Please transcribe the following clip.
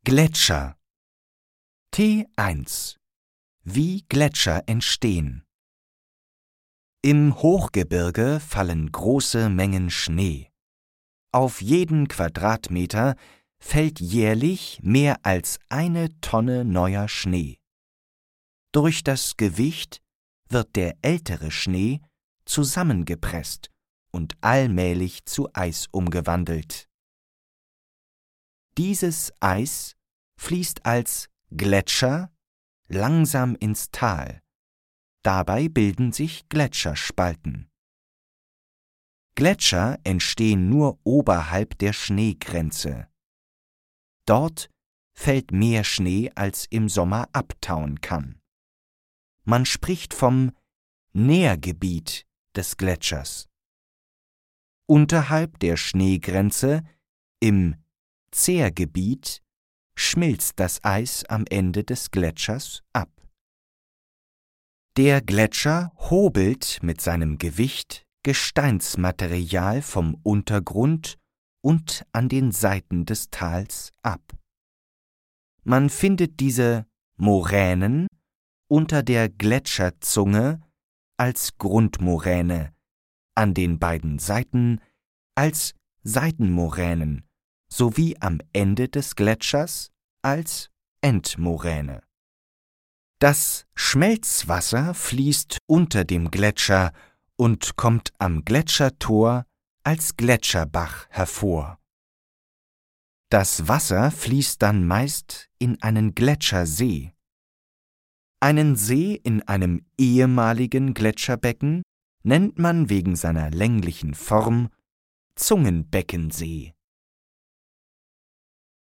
Gletscher. T1. Wie Gletscher entstehen. Im Hochgebirge fallen große Mengen Schnee. Auf jeden Quadratmeter fällt jährlich mehr als 1 Tonne neuer Schnee. Durch das Gewicht wird der ältere Schnee zusammengepresst und allmählich zu Eis umgewandelt. Dieses Eis fließt als Gletscher langsam ins Tal. Dabei bilden sich Gletscherspalten. Gletscher entstehen nur oberhalb der Schneegrenze. Dort fällt mehr Schnee, als im Sommer abtauen kann. Man spricht vom Nährgebiet des Gletschers. Unterhalb der Schneegrenze, im Zehrgebiet, schmilzt das Eis am Ende des Gletschers ab. Der Gletscher hobelt mit seinem Gewicht Gesteinsmaterial vom Untergrund und an den Seiten des Tals ab. Man findet diese Moränen unter der Gletscherzunge als Grundmoräne, an den beiden Seiten als Seitenmoränen sowie am Ende des Gletschers als Endmoräne. Das Schmelzwasser fließt unter dem Gletscher und kommt am Gletschertor als Gletscherbach hervor. Das Wasser fließt dann meist in einen Gletschersee. Einen See in einem ehemaligen Gletscherbecken nennt man wegen seiner länglichen Form Zungenbeckensee.